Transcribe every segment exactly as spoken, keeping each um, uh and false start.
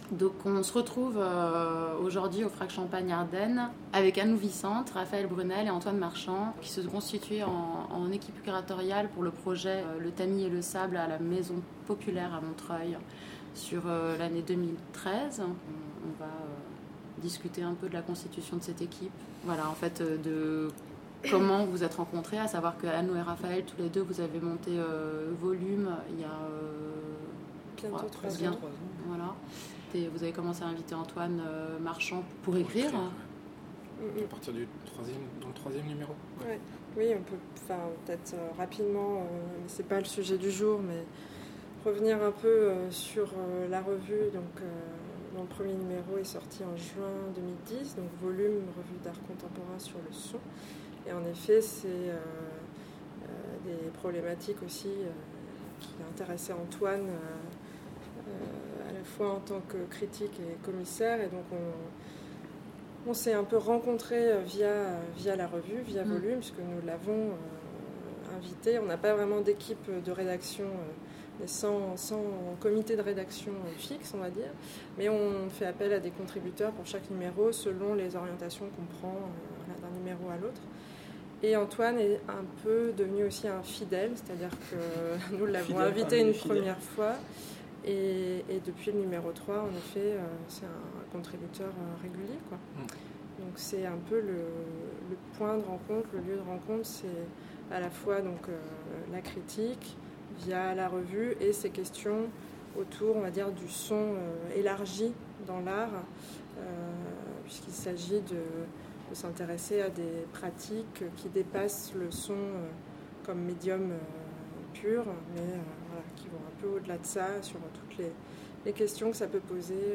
Donc on se retrouve euh, aujourd'hui au Frac Champagne Ardennes avec Anne Vicente, Raphaël Brunel et Antoine Marchand qui se sont constitués en, en équipe curatoriale pour le projet euh, Le Tamis et le Sable à la Maison Populaire à Montreuil sur euh, l'année deux mille treize. On, on va euh, discuter un peu de la constitution de cette équipe. Voilà, en fait, euh, de comment vous vous êtes rencontrés, à savoir que Anne et Raphaël, tous les deux, vous avez monté euh, Volume il y a euh, bientôt trois ans. ans. Voilà. Et vous avez commencé à inviter Antoine euh, Marchand pour écrire. Pour écrire ouais. À partir du troisième, dans le troisième numéro. Ouais. Ouais. Oui, on peut enfin, peut-être euh, rapidement, euh, mais c'est pas le sujet du jour, mais revenir un peu euh, sur euh, la revue. Donc, euh, dont le premier numéro est sorti en juin deux mille dix, donc Volume, revue d'art contemporain sur le son. Et en effet, c'est euh, euh, des problématiques aussi euh, qui intéressaient Antoine. Euh, euh, à la fois en tant que critique et commissaire, et donc on, on s'est un peu rencontrés via, via la revue, via Volume, mmh. puisque nous l'avons euh, invité. On n'a pas vraiment d'équipe de rédaction, euh, sans, sans comité de rédaction fixe, on va dire, mais on fait appel à des contributeurs pour chaque numéro selon les orientations qu'on prend euh, d'un numéro à l'autre. Et Antoine est un peu devenu aussi un fidèle, c'est-à-dire que nous l'avons fidèle invité une fidèle. première fois. Et, et depuis le numéro trois, en effet, euh, c'est un contributeur euh, régulier, quoi. Mmh. Donc c'est un peu le, le point de rencontre, le lieu de rencontre, c'est à la fois donc, euh, la critique via la revue et ces questions autour, on va dire, du son euh, élargi dans l'art, euh, puisqu'il s'agit de, de s'intéresser à des pratiques qui dépassent le son euh, comme médium euh, pur, mais euh, voilà, qui vont un peu au-delà de ça, sur toutes les, les questions que ça peut poser. Euh,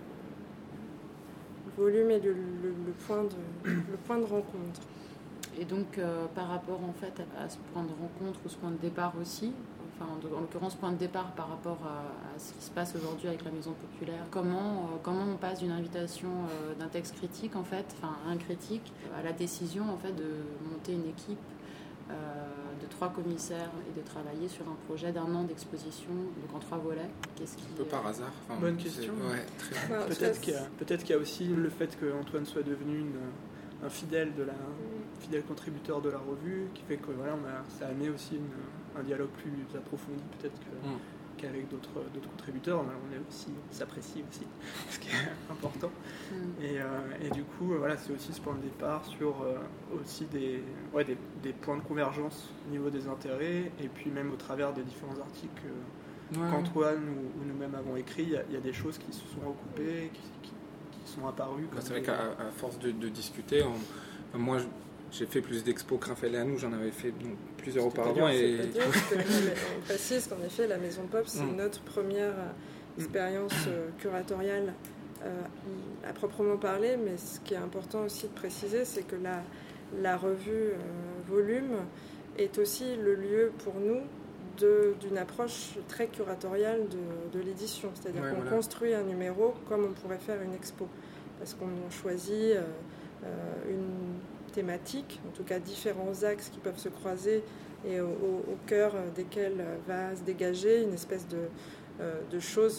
le volume est le, le, le, point de, le point de rencontre. Et donc, euh, par rapport en fait, à ce point de rencontre ou ce point de départ aussi, enfin, en, en l'occurrence, point de départ par rapport à, à ce qui se passe aujourd'hui avec la Maison Populaire, comment, euh, comment on passe d'une invitation euh, d'un texte critique, en fait, enfin, un critique, à la décision en fait, de monter une équipe Euh, de trois commissaires et de travailler sur un projet d'un an d'exposition, donc en trois volets. Qu'est-ce qui, un peu euh... par hasard. Enfin, Bonne question. Ouais, très... ah, peut-être, qu'il y a, peut-être qu'il y a aussi le fait qu'Antoine soit devenu une, un fidèle, de la, fidèle contributeur de la revue, qui fait que voilà, on a, ça amené aussi une, un dialogue plus approfondi peut-être que, mm. qu'avec d'autres, d'autres contributeurs. On est aussi, on s'apprécie aussi, ce qui est important. Mm. Et, euh, et du coup, voilà, c'est aussi ce point de départ sur euh, aussi des, ouais, des, des points de convergence au niveau des intérêts, et puis même au travers des différents articles euh, ouais. qu'Antoine ou, ou nous-mêmes avons écrits, il y, y a des choses qui se sont recoupées, qui, qui, qui sont apparues. Bah, c'est vrai qu'à à force de, de discuter, on, moi, je, j'ai fait plus d'expos que Raphaël et Anou, j'en avais fait donc, plusieurs auparavant. Et... On précise qu'en effet, la Maison Pop, c'est mm. notre première expérience euh, curatoriale euh, à proprement parler, mais ce qui est important aussi de préciser, c'est que la, la revue euh, Volume est aussi le lieu pour nous de, d'une approche très curatoriale de, de l'édition. C'est-à-dire ouais, qu'on voilà. construit un numéro comme on pourrait faire une expo, parce qu'on choisit euh, euh, une thématiques, en tout cas différents axes qui peuvent se croiser et au, au, au cœur desquels va se dégager une espèce de, euh, de chose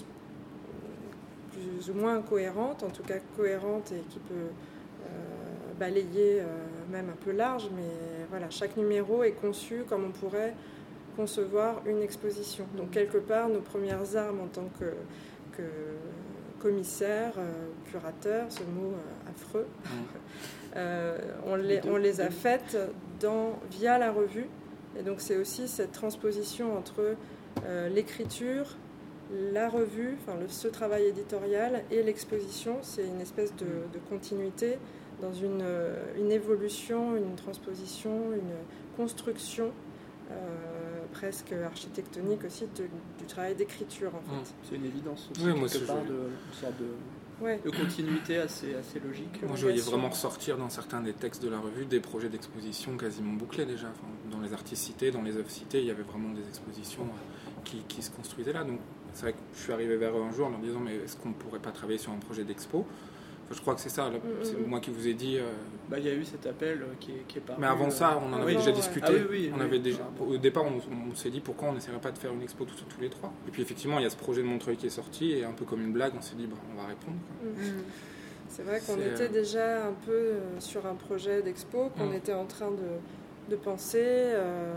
plus ou moins cohérente, en tout cas cohérente et qui peut euh, balayer euh, même un peu large, mais voilà, chaque numéro est conçu comme on pourrait concevoir une exposition. Donc quelque part, nos premières armes en tant que, que commissaire, euh, curateur, ce mot euh, affreux, mmh. Euh, on, les, on les a faites dans, via la revue, et donc c'est aussi cette transposition entre euh, l'écriture, la revue, enfin le, ce travail éditorial et l'exposition. C'est une espèce de, de continuité dans une, une évolution, une transposition, une construction euh, presque architectonique aussi de, du travail d'écriture en fait. C'est une évidence aussi, oui, quelque moi, part de, une sorte de... Ouais. de continuité assez, assez logique. Moi, je voyais vraiment ressortir dans certains des textes de la revue des projets d'exposition quasiment bouclés déjà. Enfin, dans les artistes cités, dans les œuvres citées, il y avait vraiment des expositions qui, qui se construisaient là. Donc, c'est vrai que je suis arrivé vers eux un jour en leur disant mais est-ce qu'on ne pourrait pas travailler sur un projet d'expo ? Enfin, je crois que c'est ça, là, Mm-hmm. c'est moi qui vous ai dit... Euh... Bah, il y a eu cet appel euh, qui, est, qui est paru. Mais avant ça, on en euh, avait avant, déjà ouais. discuté. Ah oui, oui, on oui. avait déjà... Au départ, on, on s'est dit pourquoi on n'essaierait pas de faire une expo tous, tous les trois. Et puis effectivement, il y a ce projet de Montreuil qui est sorti, et un peu comme une blague, on s'est dit, bah, on va répondre. Quoi. Mm. C'est vrai qu'on C'est, était euh... déjà un peu euh, sur un projet d'expo, qu'on Mm. était en train de, de penser. Euh,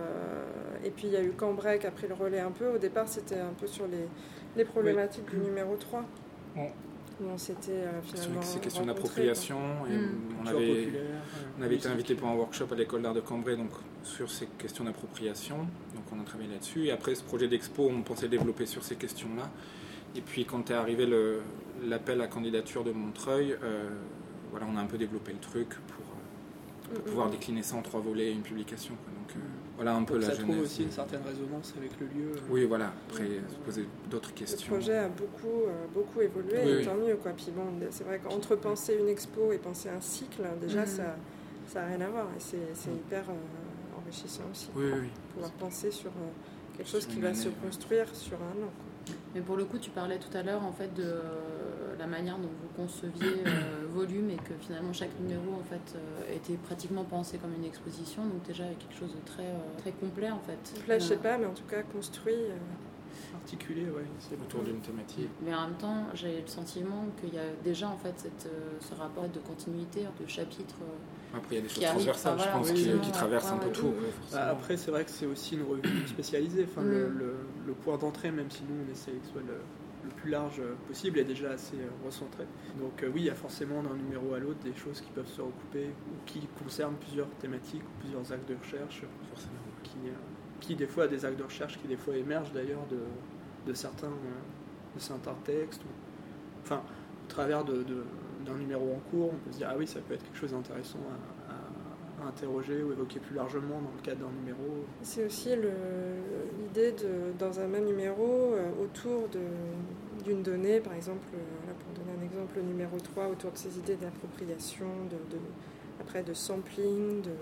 et puis il y a eu Cambrai qui a pris le relais un peu. Au départ, c'était un peu sur les, les problématiques oui. du numéro trois. Mm. Où on s'était euh, finalement sur ces questions rencontrés, d'appropriation. Et mm. on avait, populaire, on avait été invité pour un workshop à l'école d'art de Cambrai donc, sur ces questions d'appropriation. Donc on a travaillé là-dessus. Et après ce projet d'expo, on pensait développer sur ces questions-là. Et puis quand est arrivé le, l'appel à candidature de Montreuil, euh, voilà, on a un peu développé le truc pour, euh, pour mm-hmm. pouvoir décliner ça en trois volets et une publication. Quoi. Donc euh, voilà un peu donc la ça genèse. Ça trouve aussi une certaine résonance avec le lieu. Euh... Oui, voilà. Après, se poser d'autres questions. Le projet a beaucoup, euh, beaucoup évolué, oui, et oui. tant mieux. Quoi. Puis bon, c'est vrai qu'entre penser une expo et penser un cycle, déjà, mm-hmm. ça ça n'a rien à voir. Et c'est, c'est hyper euh, enrichissant aussi. Oui, oui, oui. Pouvoir penser sur euh, quelque chose qui va année, se construire ouais. sur un an. Quoi. Mais pour le coup, tu parlais tout à l'heure en fait de euh, la manière dont vous conceviez euh, volume et que finalement chaque numéro en fait euh, était pratiquement pensé comme une exposition, donc déjà avec quelque chose de très euh, très complet en fait. Complet, je sais pas, mais en tout cas construit. Euh... Articulé, ouais. C'est autour d'une thématique. Mais en même temps, j'ai le sentiment qu'il y a déjà en fait cette, euh, ce rapport de continuité, de chapitres. Euh, Après, il y a des choses transversales, arrive, je pense, oui, qui, oui, qui traversent ouais, un peu ouais, tout. oui, Quoi, bah, après, c'est vrai que c'est aussi une revue spécialisée. Enfin, mm. le, le, le point d'entrée, même si nous, on essaie que ce soit le, le plus large possible, est déjà assez euh, recentré. Donc euh, oui, il y a forcément d'un numéro à l'autre des choses qui peuvent se recouper ou qui concernent plusieurs thématiques ou plusieurs actes de recherche. Forcément. Qui, euh, qui, des fois, des actes de recherche qui, des fois, émergent d'ailleurs de, de, certains, euh, de certains textes. Ou, enfin, au travers de, de, d'un numéro en cours, on peut se dire, ah oui, ça peut être quelque chose d'intéressant à, à, à interroger ou évoquer plus largement dans le cadre d'un numéro. C'est aussi le, l'idée, de, dans un même numéro, euh, autour de, d'une donnée, par exemple, euh, pour donner un exemple, le numéro trois, autour de ces idées d'appropriation, de, de, après de sampling de,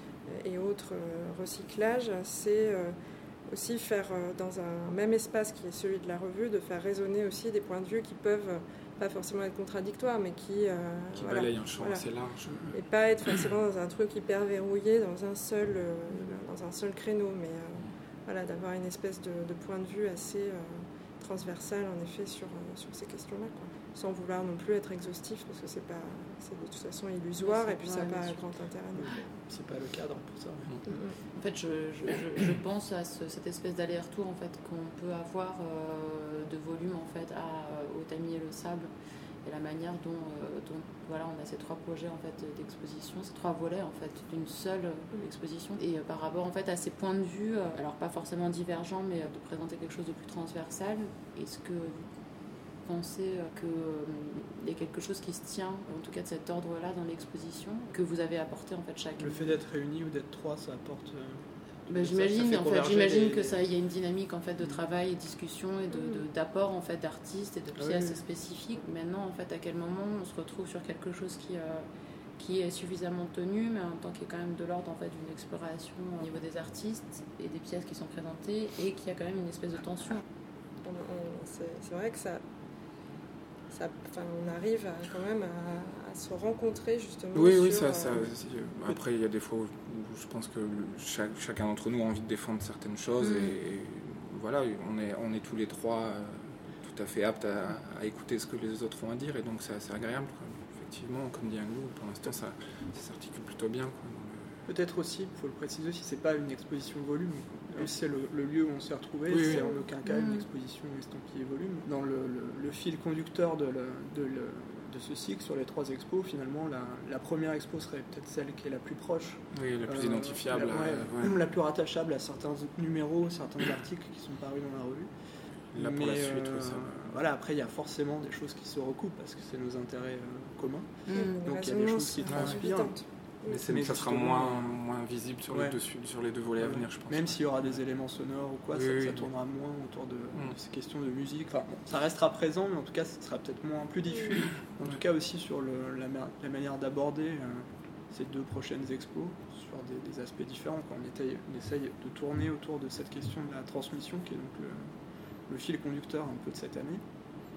et autres euh, recyclages, c'est euh, aussi faire, euh, dans un même espace qui est celui de la revue, de faire résonner aussi des points de vue qui peuvent euh, pas forcément être contradictoires, mais qui... Euh, qui voilà, balayent un champ voilà. assez large. Et pas être forcément dans un truc hyper verrouillé, dans un seul, euh, dans un seul créneau, mais euh, voilà, d'avoir une espèce de, de point de vue assez euh, transversal, en effet, sur, euh, sur ces questions-là, quoi. Sans vouloir non plus être exhaustif, parce que c'est, pas, c'est de toute façon illusoire, et puis ça n'a pas un grand intérêt. Non plus. C'est pas le cadre pour ça. Ouais. Mm-hmm. En fait, je, je, je pense à ce, cette espèce d'aller-retour en fait, qu'on peut avoir euh, de volume en fait, à, au tamis et le sable, et la manière dont, euh, dont voilà, on a ces trois projets en fait, d'exposition, ces trois volets en fait, d'une seule euh, exposition. Et euh, par rapport en fait, à ces points de vue, euh, alors pas forcément divergents, mais euh, de présenter quelque chose de plus transversal, est-ce que vous pensez qu'il y a quelque chose qui se tient, en tout cas de cet ordre-là dans l'exposition, que vous avez apporté en fait chacun? Le fait d'être réunis ou d'être trois, ça apporte... Euh... Ben, j'imagine, ça, ça en fait, j'imagine les... que ça, il y a une dynamique en fait de travail et discussion et de, de, d'apport en fait d'artistes et de pièces oui. spécifiques. Maintenant, en fait, à quel moment on se retrouve sur quelque chose qui, euh, qui est suffisamment tenu, mais en même temps qui est quand même de l'ordre en fait d'une exploration au niveau des artistes et des pièces qui sont présentées et qui a quand même une espèce de tension. On, on, c'est, c'est vrai que ça, ça, enfin, on arrive à, quand même à, à se rencontrer justement. Oui, sur, oui, ça, euh, ça. Après, il y a des fois où je pense que chaque, chacun d'entre nous a envie de défendre certaines choses mmh. et, et voilà, on est, on est tous les trois euh, tout à fait aptes à, à écouter ce que les autres ont à dire et donc c'est assez agréable. Quoi. Effectivement, comme dit Anglou, pour l'instant ça, ça s'articule plutôt bien. Quoi, le... Peut-être aussi, il faut le préciser, si c'est pas une exposition volume, même si c'est le, le lieu où on s'est retrouvé, oui, c'est oui. en aucun cas mmh. une exposition estampillée volume. Dans le, le, le fil conducteur de, le, de, le, de ce cycle sur les trois expos, finalement, la, la première expo serait peut-être celle qui est la plus proche. Oui, la plus euh, identifiable. La, ouais, ouais. la plus rattachable à certains numéros, certains articles qui sont parus dans la revue. Là, pour Mais, la suite, euh, oui, ça va. Voilà, après, il y a forcément des choses qui se recoupent parce que c'est nos intérêts euh, communs. Mmh, donc, il y a des choses qui transpirent. Mais, c'est, mais ça sera moins, moins visible sur, ouais. les deux, sur les deux volets ouais. à venir, je pense. Même s'il y aura des éléments sonores ou quoi, oui, ça, oui, ça tournera oui. moins autour de, mm. de ces questions de musique. Enfin, bon, ça restera présent, mais en tout cas, ça sera peut-être moins plus diffus. En tout cas, aussi sur le, la, la manière d'aborder euh, ces deux prochaines expos, sur des, des aspects différents. Quand on, étaye, on essaye de tourner autour de cette question de la transmission, qui est donc le, le fil conducteur un peu de cette année.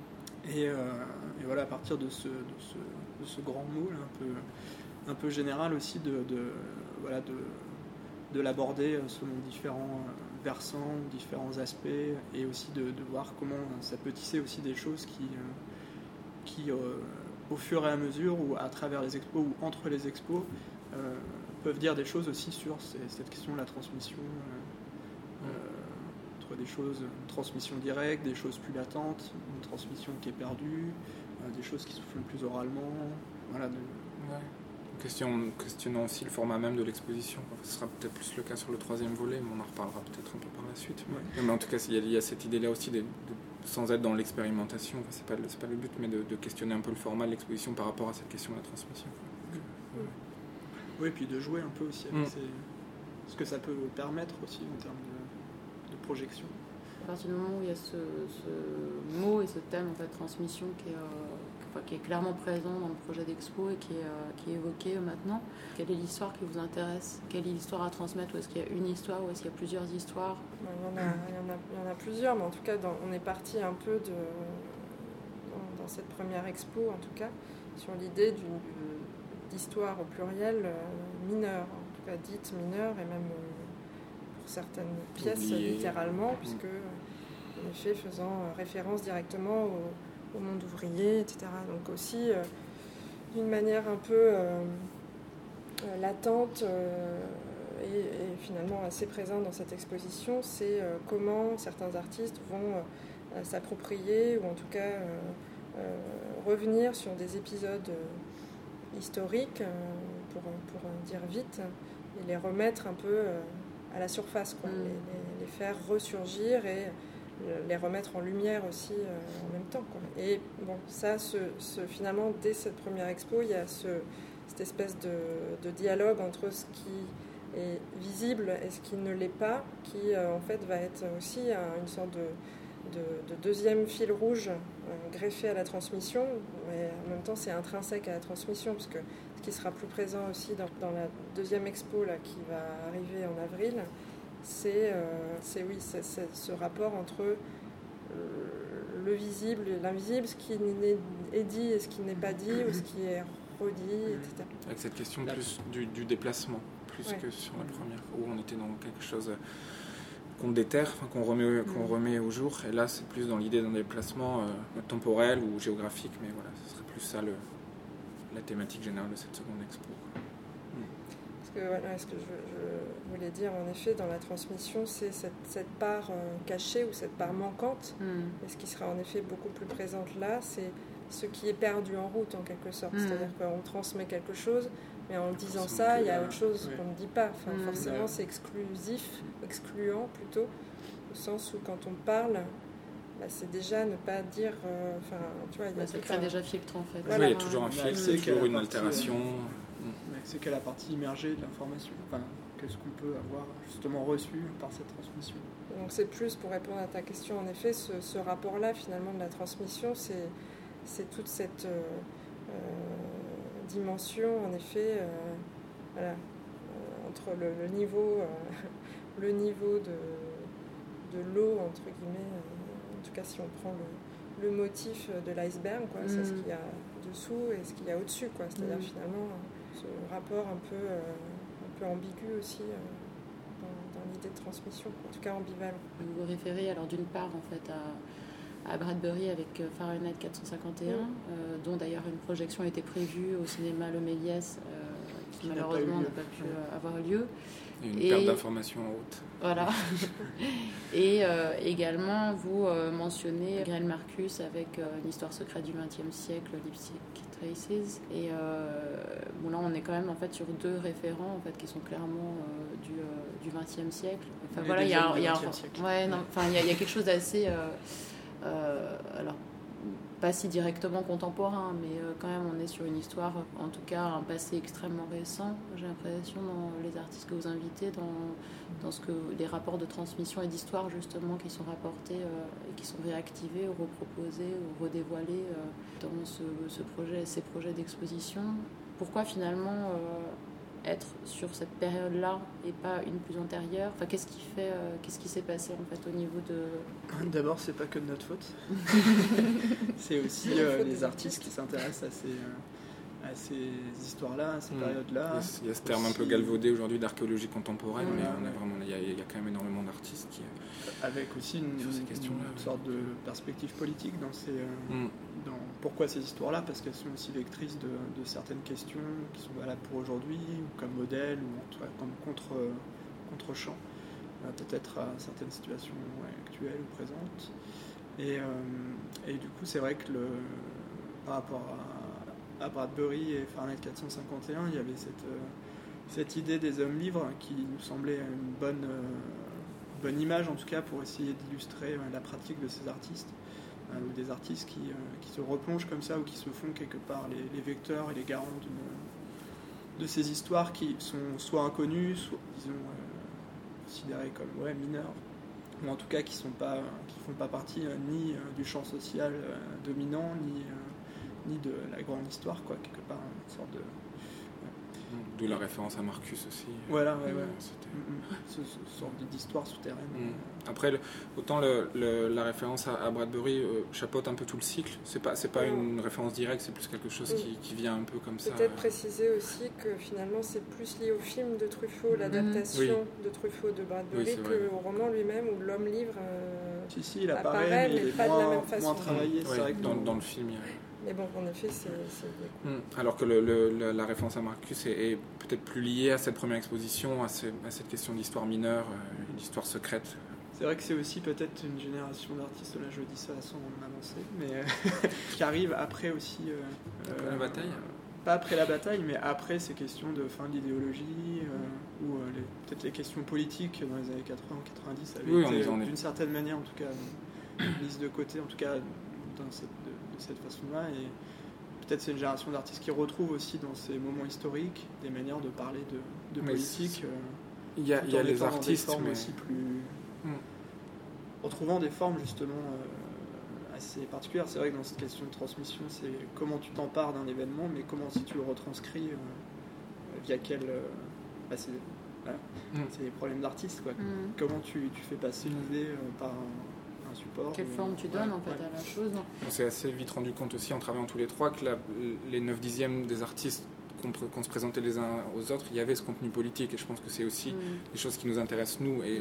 Et, euh, et voilà, à partir de ce, de ce, de ce grand mot là, un, peu, un peu général aussi, de, de, voilà, de, de l'aborder selon différents versants, différents aspects, et aussi de, de voir comment ça peut tisser aussi des choses qui, euh, qui euh, au fur et à mesure, ou à travers les expos, ou entre les expos, euh, peuvent dire des choses aussi sur ces, cette question de la transmission, euh, euh, entre des choses, une transmission directe, des choses plus latentes, une transmission qui est perdue, euh, des choses qui se font plus oralement, voilà. De... Ouais. Question, questionnant aussi le format même de l'exposition. Ce sera peut-être plus le cas sur le troisième volet, mais on en reparlera peut-être un peu par la suite. Mais, ouais. mais en tout cas, il y a, il y a cette idée-là aussi, de, de, sans être dans l'expérimentation, enfin, c'est pas, c'est pas le but, mais de, de questionner un peu le format de l'exposition par rapport à cette question de la transmission. Donc, ouais. Oui, et puis de jouer un peu aussi avec mm. ces, ce que ça peut permettre aussi en termes de, de projection. À partir du moment où il y a ce, ce mot et ce thème en fait, transmission qui est, euh, qui est clairement présent dans le projet d'expo et qui est, euh, qui est évoqué maintenant, quelle est l'histoire qui vous intéresse? Quelle est l'histoire à transmettre? Ou est-ce qu'il y a une histoire ou est-ce qu'il y a plusieurs histoires? il y, en a, il, y en a, il y en a plusieurs, mais en tout cas, dans, on est parti un peu de, dans, dans cette première expo, en tout cas, sur l'idée d'une, d'histoire au pluriel euh, mineure, en tout cas dite mineure, et même euh, pour certaines pièces oublié. littéralement, mmh. puisque en effet faisant euh, référence directement au, au monde ouvrier, et cetera. Donc aussi euh, d'une manière un peu euh, euh, latente euh, et, et finalement assez présente dans cette exposition, c'est euh, comment certains artistes vont euh, s'approprier ou en tout cas euh, euh, revenir sur des épisodes euh, historiques, euh, pour, pour dire vite, et les remettre un peu euh, à la surface, quoi, mmh. les, les, les faire ressurgir et les remettre en lumière aussi euh, en même temps, quoi. Et bon, ça, ce, ce, finalement, dès cette première expo, il y a ce, cette espèce de, de dialogue entre ce qui est visible et ce qui ne l'est pas, qui euh, en fait va être aussi euh, une sorte de, de, de deuxième fil rouge euh, greffé à la transmission, mais en même temps c'est intrinsèque à la transmission, parce que ce qui sera plus présent aussi dans, dans la deuxième expo là, qui va arriver en avril, c'est, euh, c'est, oui, c'est, c'est ce rapport entre euh, le visible et l'invisible, ce qui est dit et ce qui n'est pas dit, ou ce qui est redit, et cetera. Avec cette question plus du, du déplacement, plus ouais. que sur la première, où on était dans quelque chose qu'on déterre, enfin, qu'on, remet, qu'on remet au jour, et là c'est plus dans l'idée d'un déplacement euh, temporel ou géographique, mais voilà, ce serait plus ça le, la thématique générale de cette seconde expo. Que, voilà, ce que je, je voulais dire en effet dans la transmission, c'est cette, cette part euh, cachée ou cette part manquante, mm. et ce qui sera en effet beaucoup plus présente là, c'est ce qui est perdu en route en quelque sorte, mm. c'est-à-dire qu'on transmet quelque chose, mais en disant forcément ça, il y a autre chose oui. qu'on ne dit pas, enfin, mm. forcément ouais. c'est exclusif, excluant plutôt, au sens où quand on parle, bah, c'est déjà ne pas dire, euh, enfin, tu vois, il y a bah, ça crée un... déjà filtre en fait. Voilà, oui, il y a toujours un filtre, c'est toujours une altération. C'est quelle la partie immergée de l'information, enfin, qu'est-ce qu'on peut avoir justement reçu par cette transmission. Donc c'est plus, pour répondre à ta question, en effet, ce, ce rapport-là finalement de la transmission, c'est, c'est toute cette euh, euh, dimension, en effet, euh, voilà, euh, entre le, le niveau, euh, le niveau de, de l'eau, entre guillemets, euh, en tout cas si on prend le, le motif de l'iceberg, quoi, mmh. c'est ce qu'il y a dessous et ce qu'il y a au-dessus, quoi, c'est-à-dire mmh. finalement... ce rapport un peu, euh, un peu ambigu aussi euh, dans, dans l'idée de transmission, en tout cas ambivalent. Vous vous référez alors d'une part en fait à, à Bradbury avec Fahrenheit quatre cent cinquante et un, mmh. euh, dont d'ailleurs une projection a été prévue au cinéma Le Méliès, euh, qui, qui malheureusement n'a pas, n'a pas pu euh, avoir lieu. Et une et, perte d'informations en route. Voilà. Et euh, également, vous euh, mentionnez Gabriel Marcus avec euh, une histoire secrète du vingtième siècle, Lipstick Traces. Et euh, bon, là, on est quand même en fait sur deux référents en fait qui sont clairement euh, du, euh, du vingtième siècle. Enfin on voilà, il y a, y a, ouais, non, enfin il y, y a quelque chose d'assez, euh, euh, alors pas si directement contemporain, mais euh, quand même on est sur une histoire, en tout cas un passé extrêmement récent. J'ai l'impression dans les artistes que vous invitez, dans, dans ce que les rapports de transmission et d'histoire justement qui sont rapportés euh, et qui sont réactivés ou reproposés ou redévoilés euh, dans ce, ce projet, ces projets d'exposition. Pourquoi finalement euh, être sur cette période-là et pas une plus antérieure? Enfin, qu'est-ce qui fait, euh, qu'est-ce qui s'est passé en fait au niveau de... D'abord, c'est pas que de notre faute. C'est aussi euh, les artistes qui s'intéressent à ces, euh, à ces histoires-là, à ces mmh. périodes-là. Il y a, il y a ce terme aussi... un peu galvaudé aujourd'hui d'archéologie contemporaine, mmh. mais on a vraiment, il y a, il y a quand même énormément d'artistes qui... Avec aussi une, une, une sorte de perspective politique dans ces... Euh, mmh. dans pourquoi ces histoires-là, parce qu'elles sont aussi vectrices de, de certaines questions qui sont valables pour aujourd'hui, ou comme modèle, ou en tout cas comme contre, contre-champ, euh, peut-être à certaines situations ouais, actuelles ou présentes. Et, euh, et du coup, c'est vrai que le, par rapport à, à Bradbury et Fahrenheit quatre cent cinquante et un, il y avait cette, euh, cette idée des hommes libres qui nous semblait une bonne, euh, bonne image, en tout cas, pour essayer d'illustrer euh, la pratique de ces artistes. Ou des artistes qui, euh, qui se replongent comme ça ou qui se font quelque part les, les vecteurs et les garants de ces histoires qui sont soit inconnues, soit disons euh, considérées comme ouais, mineures, ou en tout cas qui ne font pas partie euh, ni euh, du champ social euh, dominant, ni, euh, ni de la grande histoire, quoi, quelque part, une sorte de... D'où la référence à Marcus aussi. Voilà, ouais, ouais. Ce, ce sorte d'histoire souterraine. Mmh. Après, le, autant le, le, la référence à, à Bradbury euh, chapeaute un peu tout le cycle. C'est pas, c'est pas mmh. une référence directe, c'est plus quelque chose mmh. qui, qui vient un peu comme Peut-être ça. Peut-être préciser aussi que finalement c'est plus lié au film de Truffaut, mmh. l'adaptation oui. de Truffaut de Bradbury, oui, qu'au roman lui-même où l'homme livre euh, si, si, il apparaît, apparaît mais, mais il est pas moins, de la même façon. Moins travaillé, oui, c'est vrai que dans, dans le film, il y a... Mais bon, en effet, c'est... c'est... Mmh. Alors que le, le, la référence à Marcus est, est peut-être plus liée à cette première exposition, à, ces, à cette question d'histoire mineure, euh, d'histoire secrète. C'est vrai que c'est aussi peut-être une génération d'artistes, là je dis ça sans m'avancer, mais euh, qui arrive après aussi... Euh, après euh, la bataille Pas après la bataille, mais après ces questions de fin d'idéologie, euh, ou euh, les, peut-être les questions politiques dans les années quatre-vingts quatre-vingt-dix avaient oui, été, on est... d'une certaine manière, en tout cas, mises de côté, en tout cas dans cette... de cette façon-là, et peut-être c'est une génération d'artistes qui retrouvent aussi dans ces moments historiques des manières de parler de, de politique. Euh, il y a, il y a les artistes, des formes mais... aussi plus... Mm. Retrouvant des formes justement euh, assez particulières. C'est vrai que dans cette question de transmission, c'est comment tu t'empares d'un événement, mais comment si tu le retranscris, euh, via quel... Euh, bah c'est, voilà, mm. c'est les problèmes d'artistes, quoi. Mm. Comment tu, tu fais passer une idée euh, par un support. Quelle ou, forme tu donnes ouais, en fait ouais. à la chose. Non On s'est assez vite rendu compte aussi en travaillant tous les trois que la, les neuf dixièmes des artistes qu'on, qu'on se présentait les uns aux autres, il y avait ce contenu politique et je pense que c'est aussi mm. des choses qui nous intéressent nous et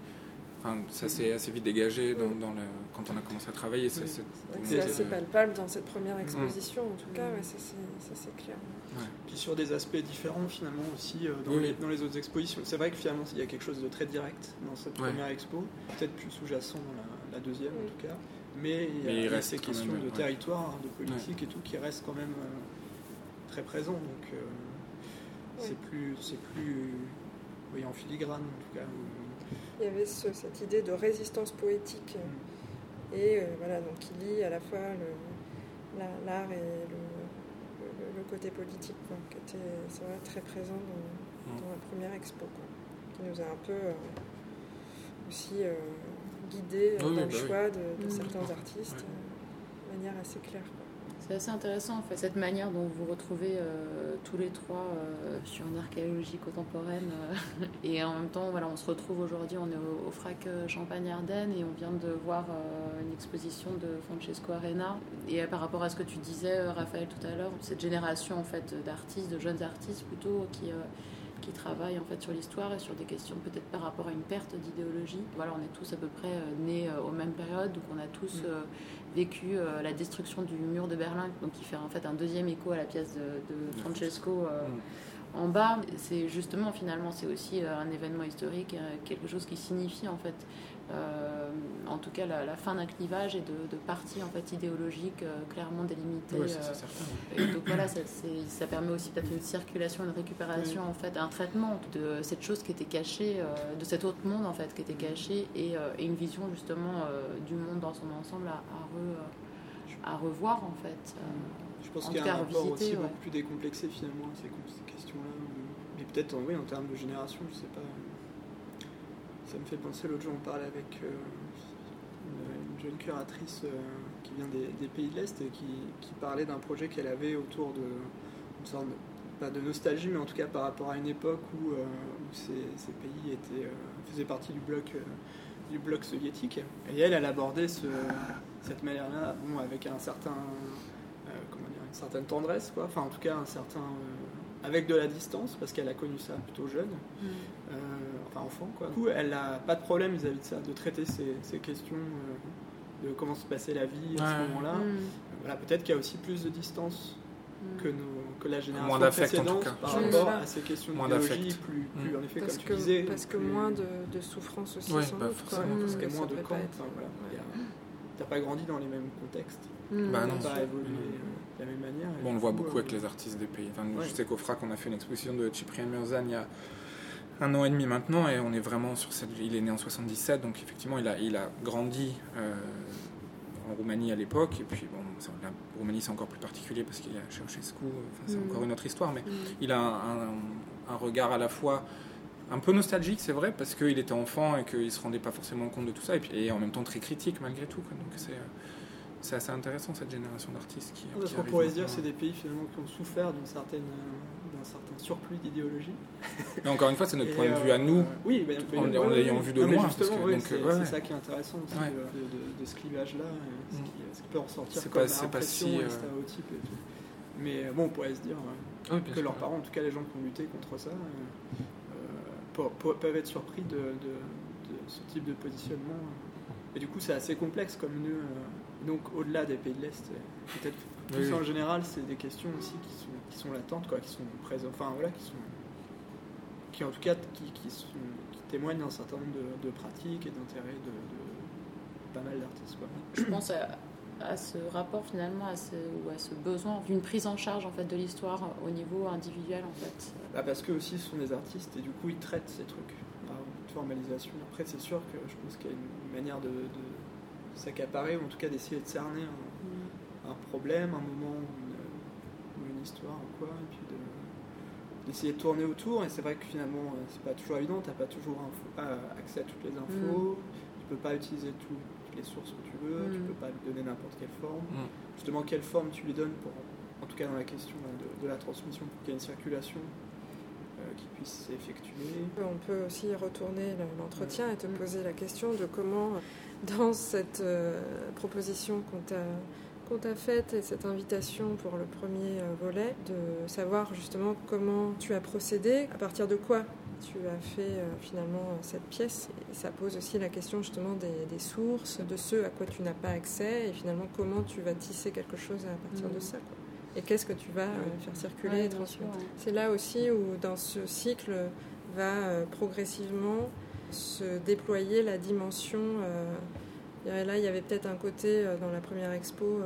mm. enfin, ça s'est assez vite dégagé dans, dans le, quand on a commencé à travailler. Mm. C'est, c'est, c'est, c'est assez palpable dans cette première exposition mm. en tout cas, ouais, ça, c'est, ça c'est clair. Ouais. Puis sur des aspects différents finalement aussi euh, dans, oui. les, dans les autres expositions. C'est vrai que finalement il y a quelque chose de très direct dans cette ouais. première expo, peut-être plus sous-jacent dans la, la deuxième oui. en tout cas, mais il y a, mais il il y a ces questions même, de ouais. territoire, de politique ouais. et tout qui restent quand même euh, très présents. Donc euh, ouais. c'est plus, c'est plus oui, en filigrane en tout cas. Il y avait ce, cette idée de résistance poétique mm. et euh, voilà donc qui lie à la fois le, la, l'art et le le côté politique quoi, qui était c'est vrai, très présent dans, mmh. dans la première expo quoi, qui nous a un peu euh, aussi euh, guidés euh, oui, dans bah le oui. choix de, de mmh. certains artistes ouais. euh, de manière assez claire quoi. C'est assez intéressant en fait cette manière dont vous vous retrouvez euh, tous les trois euh, sur une archéologie contemporaine euh, et en même temps voilà on se retrouve aujourd'hui, on est au, au Frac Champagne-Ardenne et on vient de voir euh, une exposition de Francesco Arena et euh, par rapport à ce que tu disais euh, Raphaël tout à l'heure, cette génération en fait d'artistes, de jeunes artistes plutôt qui euh, qui travaillent en fait sur l'histoire et sur des questions peut-être par rapport à une perte d'idéologie. Voilà, on est tous à peu près euh, nés euh, aux mêmes périodes, donc on a tous euh, vécu euh, la destruction du mur de Berlin, donc qui fait en fait un deuxième écho à la pièce de, de Francesco euh, en bas. C'est justement finalement c'est aussi euh, un événement historique, euh, quelque chose qui signifie en fait euh, en tout cas la, la fin d'un clivage et de, de parties en fait idéologiques euh, clairement délimitées. Ouais, c'est, c'est euh, et donc voilà, ça, c'est, ça permet aussi peut-être une circulation, une récupération oui. en fait, un traitement de cette chose qui était cachée, euh, de cet autre monde en fait qui était caché et, euh, et une vision justement euh, du monde dans son ensemble à, à, re, à revoir en fait. Euh, Je pense qu'il y a un rapport aussi ouais. beaucoup plus décomplexé finalement à ces, ces questions-là, mais peut-être oui, en termes de génération, je sais pas. Ça me fait penser, l'autre jour on parlait avec euh, une, une jeune curatrice euh, qui vient des, des pays de l'Est et qui, qui parlait d'un projet qu'elle avait autour de une sorte pas de nostalgie, mais en tout cas par rapport à une époque où, euh, où ces, ces pays étaient, euh, faisaient partie du bloc, euh, du bloc soviétique. Et elle, elle abordait ce, cette manière-là, bon, avec un certain, euh, comment dire, une certaine tendresse, quoi. Enfin, en tout cas, un certain, euh, avec de la distance, parce qu'elle a connu ça plutôt jeune, mmh. euh, enfin enfant, quoi. Du coup, elle n'a pas de problème vis-à-vis de ça, de traiter ces, ces questions euh, de comment se passait la vie à ouais. ce moment-là. Mmh. Voilà, peut-être qu'il y a aussi plus de distance que, nos, que la génération moins précédente par mmh. rapport à ces questions moins d'idéologie, plus, plus mmh. en effet, parce comme que, tu disais. Parce que plus... moins de, de souffrance aussi, ouais, sans bah, doute. Forcément, parce mmh, qu'il y a moins de camps. Être... Enfin, voilà, ouais. a... T'as pas grandi dans les mêmes contextes. Mmh. Bah, non, t'as pas évolué mmh. de la même manière. Bon, on le voit coup, beaucoup euh... avec les artistes des pays. Enfin, ouais. Je sais qu'au F R A C, on a fait une exposition de Cyprien Mirzan il y a un an et demi maintenant, et on est vraiment sur cette... Il est né en soixante-dix-sept, donc effectivement, il a, il a grandi... Euh... en Roumanie à l'époque, et puis bon, la Roumanie c'est encore plus particulier parce qu'il y a Ceausescu, enfin, c'est mmh. encore une autre histoire, mais mmh. il a un, un, un regard à la fois un peu nostalgique, c'est vrai, parce qu'il était enfant et qu'il ne se rendait pas forcément compte de tout ça, et, puis, et en même temps très critique malgré tout, quoi. Donc c'est, c'est assez intéressant cette génération d'artistes qui, parce qui qu'on pourrait se dire que c'est des pays finalement qui ont souffert d'une certaine, d'un certain surplus d'idéologie. Mais encore une fois, c'est notre et point euh, de vue à nous, euh, oui, mais, mais, en, mais, en ouais, l'ayant ouais, vu de non, loin. Justement, parce que, ouais, donc, c'est, ouais, c'est ouais. ça qui est intéressant aussi ouais. de, de, de ce clivage-là, ce, mm. qui, ce qui peut ressortir c'est comme pas, c'est impression pas si, et euh... stéréotype et tout. Mais bon, on pourrait se dire euh, oui, que leurs parents, en tout cas les gens qui ont lutté contre ça, euh, euh, pour, peuvent être surpris de, de, de ce type de positionnement. Et du coup, c'est assez complexe comme lieu. Euh, donc, au-delà des pays de l'Est, peut-être plus oui, en oui. général, c'est des questions aussi qui sont, qui sont latentes, quoi, qui sont présentes, enfin voilà, qui sont, qui en tout cas, qui, qui, sont, qui témoignent d'un certain nombre de, de pratiques et d'intérêts de, de pas mal d'artistes, quoi. Je pense à, à ce rapport finalement, à ce, ou à ce besoin d'une prise en charge en fait de l'histoire au niveau individuel en fait. Bah parce que aussi, ce sont des artistes et du coup, ils traitent ces trucs. De formalisation. Après, c'est sûr que je pense qu'il y a une manière de, de s'accaparer, ou en tout cas d'essayer de cerner un, mmh. un problème, un moment, ou une, une histoire, ou quoi, et puis de, d'essayer de tourner autour. Et c'est vrai que finalement, c'est pas toujours évident, t'as pas toujours info, accès à toutes les infos, mmh. tu peux pas utiliser tout, toutes les sources que tu veux, mmh. tu peux pas lui donner n'importe quelle forme. Mmh. Justement, quelle forme tu lui donnes pour, en tout cas dans la question de, de la transmission, pour qu'il y ait une circulation qui puisse s'effectuer. On peut aussi retourner l'entretien et te poser la question de comment, dans cette euh, proposition qu'on t'a, qu'on t'a faite et cette invitation pour le premier euh, volet, de savoir justement comment tu as procédé, à partir de quoi tu as fait euh, finalement cette pièce. Et ça pose aussi la question justement des, des sources, de ce à quoi tu n'as pas accès, et finalement comment tu vas tisser quelque chose à partir mmh. de ça, quoi. Et qu'est-ce que tu vas euh, faire circuler ouais, et transmettre. Sûr, ouais. C'est là aussi où, dans ce cycle, va euh, progressivement se déployer la dimension. Euh, là, il y avait peut-être un côté, euh, dans la première expo, euh,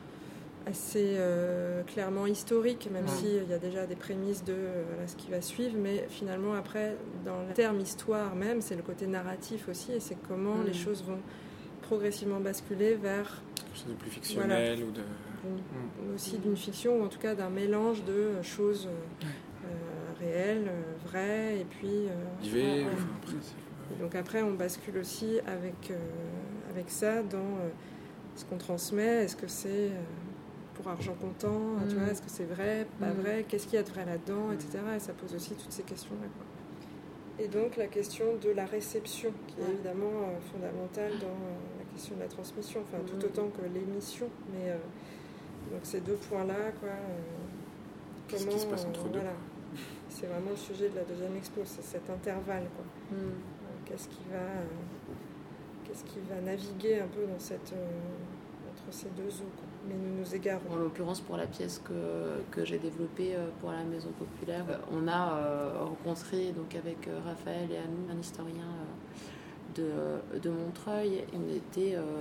assez euh, clairement historique, même ouais. s'il y a déjà des prémices de euh, voilà, ce qui va suivre. Mais finalement, après, dans le terme histoire même, c'est le côté narratif aussi, et c'est comment mmh. les choses vont progressivement basculer vers... quelque chose de plus fictionnel voilà. ou de... Mmh. aussi d'une fiction, ou en tout cas d'un mélange de choses euh, euh, réelles, euh, vraies, et puis... Euh, ouais, enfin, après, et donc après, on bascule aussi avec, euh, avec ça dans euh, ce qu'on transmet. Est-ce que c'est euh, pour argent comptant, mmh. tu vois, est-ce que c'est vrai, pas mmh. vrai, qu'est-ce qu'il y a de vrai là-dedans, mmh. et cetera. Et ça pose aussi toutes ces questions-là, quoi. Et donc la question de la réception, qui est évidemment euh, fondamentale dans euh, la question de la transmission, enfin tout autant que l'émission. Mais euh, donc ces deux points-là, quoi. Euh, Qu'est-ce comment, qui se passe entre euh, deux voilà. C'est vraiment le sujet de la deuxième expo, c'est cet intervalle, quoi. Mm. Euh, qu'est-ce qui va, euh, qu'est-ce qui va naviguer un peu dans cette, euh, entre ces deux eaux, quoi. Mais nous nous égarons. En l'occurrence, pour la pièce que, que j'ai développée pour la Maison Populaire, on a euh, rencontré donc, avec Raphaël et Anou, un historien euh, de, de Montreuil, et on était euh,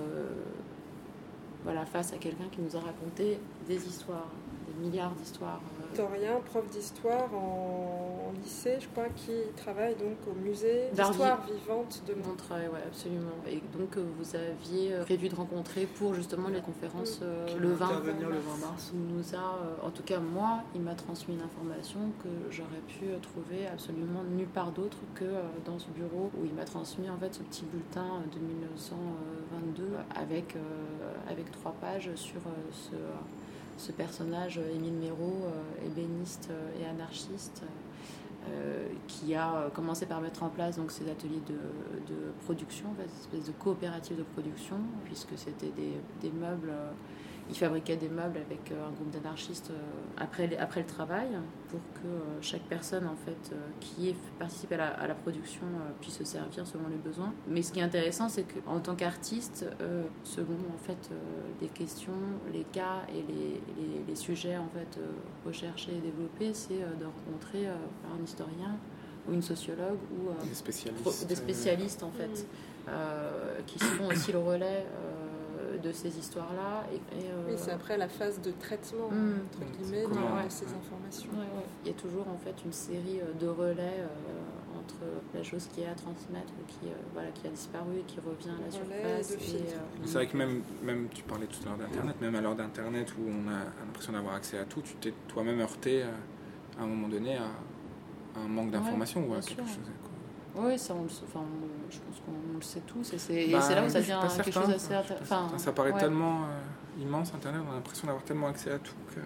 voilà, face à quelqu'un qui nous a raconté des histoires, des milliards d'histoires. Historien, prof d'histoire en, en lycée, je crois, qui travaille donc au musée d'histoire vivante de Montreuil. Oui, absolument. Et donc vous aviez prévu de rencontrer pour justement les conférences euh, le vingt mars. Il nous a, euh, en tout cas moi, il m'a transmis une information que j'aurais pu trouver absolument nulle part d'autre que euh, dans ce bureau où il m'a transmis en fait ce petit bulletin de mille neuf cent vingt-deux avec, euh, avec trois pages sur euh, ce... ce personnage, Émile Méraud, euh, ébéniste et anarchiste, euh, qui a commencé par mettre en place donc, ces ateliers de, de production, en fait, une espèce de coopérative de production, puisque c'était des, des meubles... Euh, il fabriquait des meubles avec un groupe d'anarchistes après, les, après le travail pour que chaque personne en fait, qui participe à la, à la production puisse se servir selon les besoins. Mais ce qui est intéressant, c'est qu'en tant qu'artiste, euh, selon en fait, euh, les questions, les cas et les, les, les sujets en fait, euh, recherchés et développés, c'est euh, de rencontrer euh, un historien ou une sociologue ou euh, des spécialistes, pro, des spécialistes en fait, euh, qui font aussi le relais euh, de ces histoires-là. Et, et, euh... Oui, c'est après la phase de traitement, mmh. entre guillemets, de, ouais. de ces informations. Ouais, ouais. Il y a toujours en fait une série de relais euh, entre la chose qui est à transmettre ou qui, euh, voilà, qui a disparu et qui revient à la surface. Et, euh... C'est vrai que même, même, tu parlais tout à l'heure d'Internet, même à l'heure d'Internet où on a l'impression d'avoir accès à tout, tu t'es toi-même heurté euh, à un moment donné à, à un manque d'informations ouais, ou à quelque sûr. chose. Oui, ça, on le, enfin, on, je pense qu'on le sait tous, et c'est, bah, et c'est là où ça devient quelque chose d'assez intéressant. Ça paraît ouais. tellement euh, immense, Internet, on a l'impression d'avoir tellement accès à tout que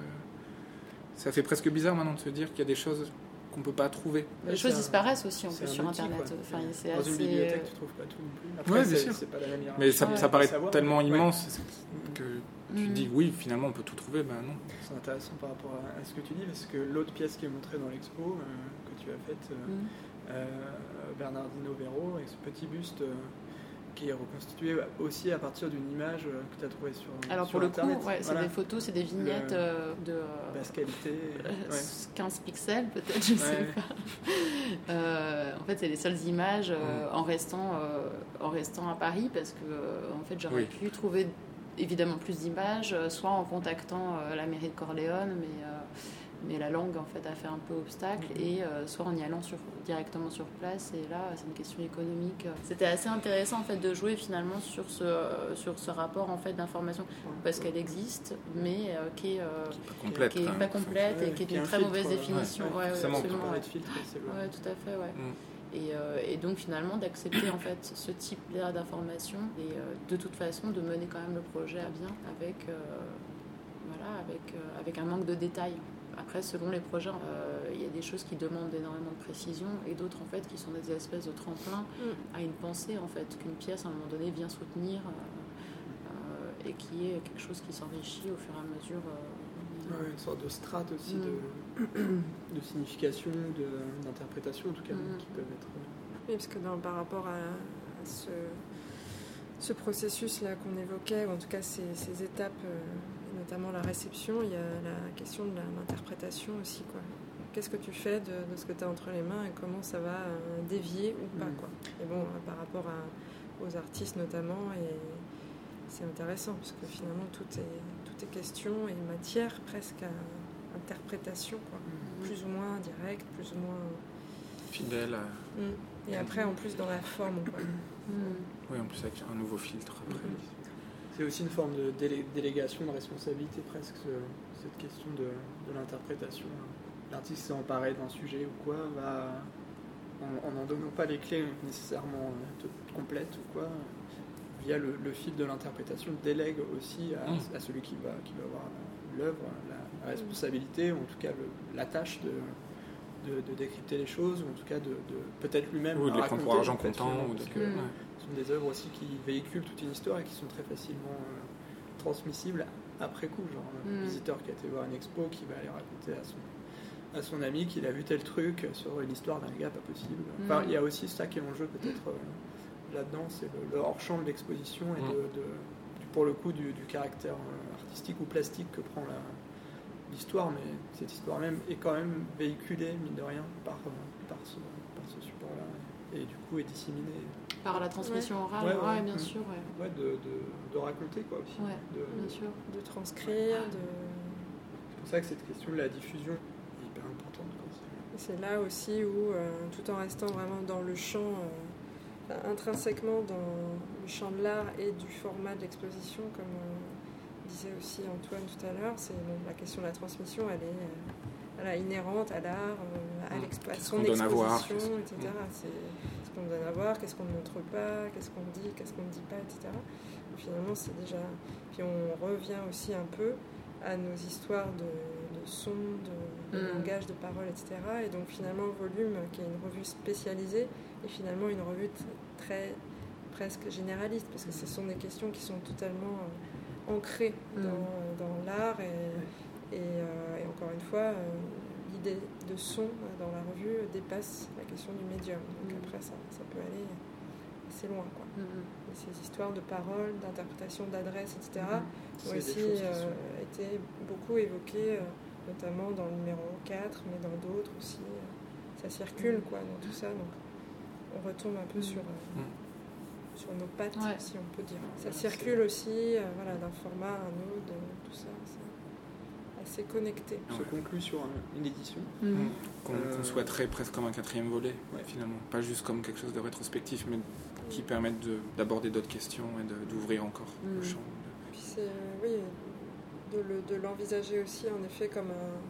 ça fait presque bizarre maintenant de se dire qu'il y a des choses qu'on ne peut pas trouver. Les choses disparaissent aussi en plus sur outil, Internet. Enfin, c'est Dans assez... une bibliothèque, tu ne trouves pas tout non plus. Après, ouais, c'est, bien sûr. C'est pas la même mais ça, ouais. ça paraît savoir, tellement mais... immense ouais. que tu te dis oui, finalement on peut tout trouver, ben non. C'est intéressant par rapport à ce que tu dis, parce que l'autre pièce qui est montrée dans l'expo, euh, que tu as faite, euh, mm. euh, Bernardino Vero, avec ce petit buste euh, qui est reconstitué aussi à partir d'une image euh, que tu as trouvée sur Alors sur pour Internet. le coup, ouais, c'est voilà. des photos, c'est des vignettes le, euh, de basse qualité, euh, ouais. quinze pixels peut-être, je ne ouais. sais pas. Euh, en fait, c'est les seules images euh, mm. en restant euh, en restant à Paris, parce que euh, en fait, j'aurais oui. pu trouver évidemment plus d'images, soit en contactant euh, la mairie de Corleone, mais, euh, mais la langue en fait a fait un peu obstacle, mmh. et euh, soit en y allant sur, directement sur place, et là c'est une question économique. C'était assez intéressant en fait de jouer finalement sur ce, euh, sur ce rapport en fait d'information, parce qu'elle existe, mais euh, qui est, euh, qui est pas complète, qui est pas complète ouais, et qui est qui d'une un très filtre, mauvaise définition. Ouais, ouais, ouais, absolument. absolument ouais. De filtre, c'est ouais, tout à fait, ouais. Mmh. Et, euh, et donc finalement d'accepter en fait ce type-là d'information et euh, de toute façon de mener quand même le projet à bien avec, euh, voilà, avec, euh, avec un manque de détails. Après, selon les projets, euh, il y a des choses qui demandent énormément de précision et d'autres en fait qui sont des espèces de tremplins mm. à une pensée en fait qu'une pièce à un moment donné vient soutenir euh, et qui est quelque chose qui s'enrichit au fur et à mesure. Euh, ouais, une sorte de strate aussi mm. de de signification, de, d'interprétation en tout cas, mmh. qui peuvent être... Oui, parce que dans, par rapport à, à ce, ce processus-là qu'on évoquait, ou en tout cas ces, ces étapes, euh, notamment la réception, il y a la question de la, l'interprétation aussi, quoi. Qu'est-ce que tu fais de, de ce que tu as entre les mains et comment ça va euh, dévier ou pas, mmh. quoi. Et bon, euh, par rapport à, aux artistes notamment, et c'est intéressant, parce que finalement tout est, tout est question et matière presque à interprétation, quoi. Mmh. Plus ou moins direct, plus ou moins fidèle. À... Mmh. Et après, en plus, dans la forme, quoi. Mmh. Oui, en plus avec un nouveau filtre. Après. Mmh. C'est aussi une forme de délé- délégation de responsabilité, presque, ce, cette question de, de l'interprétation. L'artiste s'est emparé d'un sujet ou quoi, va, en n'en donnant pas les clés nécessairement euh, complètes ou quoi, via le, le fil de l'interprétation, délègue aussi à, mmh. à celui qui va, qui va voir l'œuvre, la, la responsabilité, ou en tout cas le, la tâche de, de, de décrypter les choses, ou en tout cas de, de peut-être lui-même ou de les raconter, prendre pour argent en fait, comptant, ou parce de... que ouais. ce sont des œuvres aussi qui véhiculent toute une histoire et qui sont très facilement euh, transmissibles après coup, genre un mm. visiteur qui a été voir une expo qui va aller raconter à son, à son ami qu'il a vu tel truc sur l'histoire d'un gars pas possible. Enfin, il mm. y a aussi ça qui est en jeu peut-être euh, là-dedans, c'est le, le hors-champ de l'exposition et mm. de, de, du, pour le coup du, du caractère euh, artistique ou plastique que prend la, l'histoire, mais cette histoire même est quand même véhiculée, mine de rien, par, euh, par, ce, par ce support-là, et, et du coup est disséminée. Par la transmission ouais. orale, ouais, ouais, ouais, bien ouais. sûr. Ouais, ouais de, de, de raconter, quoi, aussi. Ouais, de, bien sûr. De transcrire, de... C'est pour ça que cette question de la diffusion est hyper importante. Et c'est là aussi où, euh, tout en restant vraiment dans le champ, euh, intrinsèquement dans le champ de l'art et du format de l'exposition, comme euh, disait aussi Antoine tout à l'heure, c'est bon, la question de la transmission, elle est, euh, elle est inhérente à l'art, euh, à, l'expo- à son exposition, voir, et cetera. C'est ce qu'on donne à voir, qu'est-ce qu'on ne montre pas, qu'est-ce qu'on dit, qu'est-ce qu'on ne dit pas, et cetera. Et finalement, c'est déjà... Puis on revient aussi un peu à nos histoires de, de son, de, de Mm. langage, de parole, et cetera. Et donc finalement, Volume, qui est une revue spécialisée, est finalement une revue t- très presque généraliste, parce que ce sont des questions qui sont totalement euh, ancrées Mm. dans, dans l'art. Et, et, euh, et encore une fois, euh, l'idée de son euh, dans la revue dépasse la question du médium. Donc Mm. après, ça, ça peut aller assez loin, quoi. Mhm. Et ces histoires de paroles, d'interprétation, d'adresse, et cetera, C'est ont des aussi choses qui euh, sont- été beaucoup évoquées, euh, notamment dans le numéro quatre, mais dans d'autres aussi. euh, ça circule, quoi, dans tout ça. Donc on retombe un peu Mm. sur, euh, Mm. sur nos pattes, Ouais. si on peut dire. Ça Voilà, circule aussi, euh, voilà, d'un format à un autre, de- tout ça. C'est assez connecté. se conclut sur un- une édition. Mhm. Qu'on Euh, qu'on souhaiterait presque comme un quatrième volet, Ouais. finalement. Pas juste comme quelque chose de rétrospectif, mais qui permette de- d'aborder d'autres questions et de- d'ouvrir encore Mm. le champ. Puis c'est, euh, oui, de, le- de l'envisager aussi en effet comme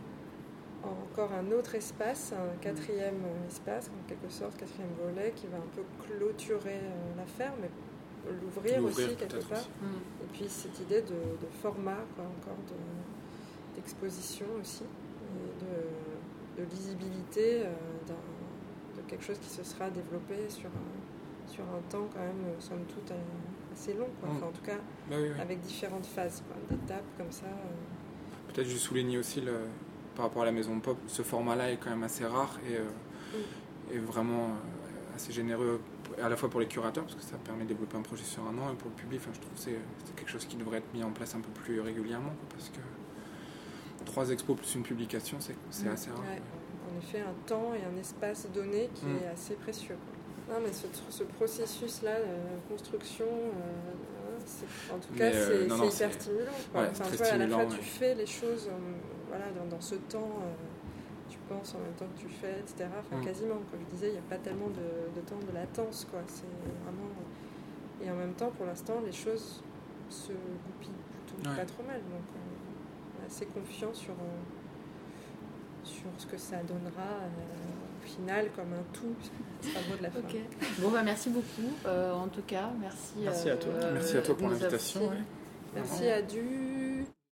un, encore un autre espace, un quatrième euh, espace, en quelque sorte, quatrième volet, qui va un peu clôturer euh, l'affaire, mais l'ouvrir, L'ouvrir aussi quelque peut-être part. aussi. Mhm. Et puis cette idée de, de format, quoi, encore de- d'exposition aussi, et de, de lisibilité euh, d'un- de quelque chose qui se sera développé sur un, sur un temps quand même, euh, somme toute, euh, assez long, quoi. Mm. Enfin, en tout cas, Bah oui, oui. avec différentes phases, quoi, d'étapes comme ça. euh. Peut-être juste souligner aussi le, par rapport à la maison pop, ce format-là est quand même assez rare et, euh, Mm. et vraiment euh, assez généreux à la fois pour les curateurs parce que ça permet de développer un projet sur un an et pour le public. Enfin, je trouve que c'est, c'est quelque chose qui devrait être mis en place un peu plus régulièrement quoi, parce que trois expos plus une publication, c'est, c'est Mm. assez rare. Ouais. En effet, un temps et un espace donné qui Mm. est assez précieux, quoi. Non, mais ce, ce processus-là de construction, euh, c'est, en tout Mais, cas, euh, c'est, non, c'est non, hyper c'est- stimulant, quoi. ouais, Enfin, très tu vois, à la fois, stimulant, tu ouais. fais les choses euh, voilà, dans, dans ce temps, euh, tu penses en même temps que tu fais, et cetera. Enfin, Mm. quasiment, comme je disais, il n'y a pas tellement de, de temps de latence, quoi. C'est vraiment... Et en même temps, pour l'instant, les choses se goupillent plutôt Ouais. pas trop mal. Donc, euh, on est assez confiant sur... euh, sur ce que ça donnera euh, au final comme un tout, ce sera le mot de la fin. Ok. Bon, bah merci beaucoup. Euh, en tout cas, merci. Merci à toi. Merci à toi pour de nous l'invitation. avoir- ouais. Merci à Du,